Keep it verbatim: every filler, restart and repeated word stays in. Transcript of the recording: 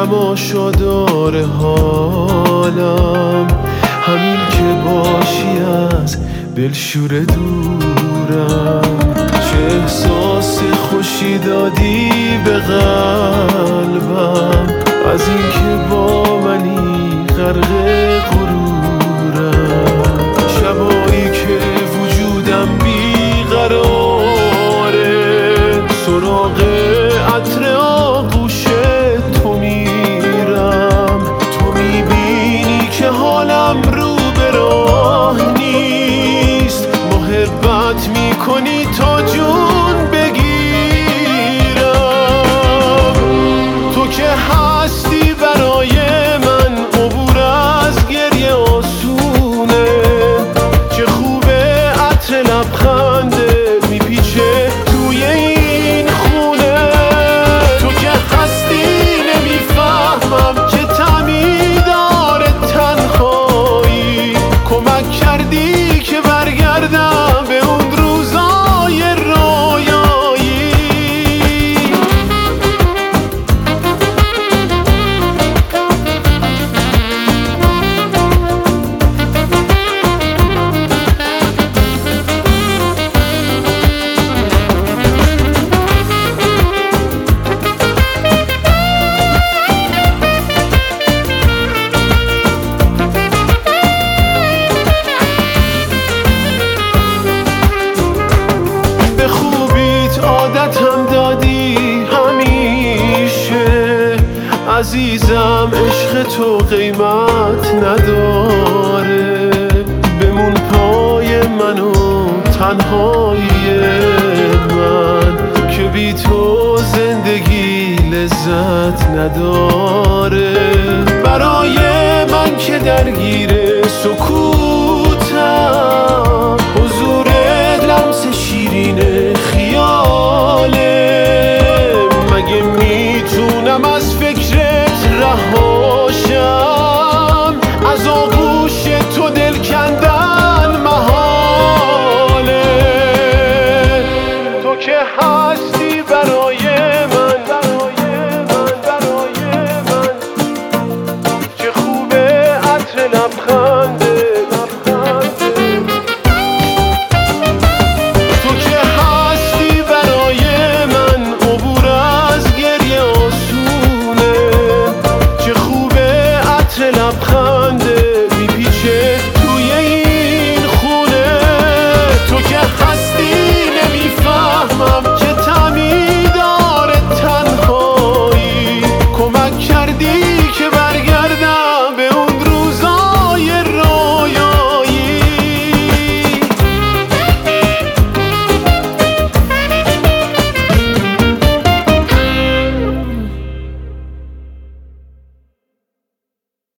تماشادار حالم، همین که باشی از دلشور دورم. چه احساس خوشی دادی به قلبم، از این که با منی غرق غرورم. شبایی که وجودم بیقراره، سراغ عطر آغوش تو میرم. تو میبینی که حالم رو به راه نیست، محبت میکنی تا جون بگیرم. تو که هستی برای من، عبور از گریه آسونه. چه خوبه عطر لبخنده میپیچه توی این خونه. تو که هستی نمیفهمم که طعمی داره تنهایی. کمک کردی که برگردم به اون روزای رویایی. به خوبیت عادتم دادی همیشه، عزیزم عشق تو قیمت نداره. بمون پای من و تنهایی من، که بی تو زندگی لذت نداره. برای من که درگیر سکوتم، حضور لمس شیرین خیاله. مگه میتونم از فکرت رهاشم؟ از آغوش تو دل کندن محاله. تو که هستی برای من، برای من، برای من. چه خوبه عطر لبخنده، لبخنده. تو که هستی برای من، عبور از گریه آسونه. چه خوبه عطر لبخنده میپیچه توی این خونه. تو که هستی نمیفهمم که طعمی داره تنهایی. کمک کردی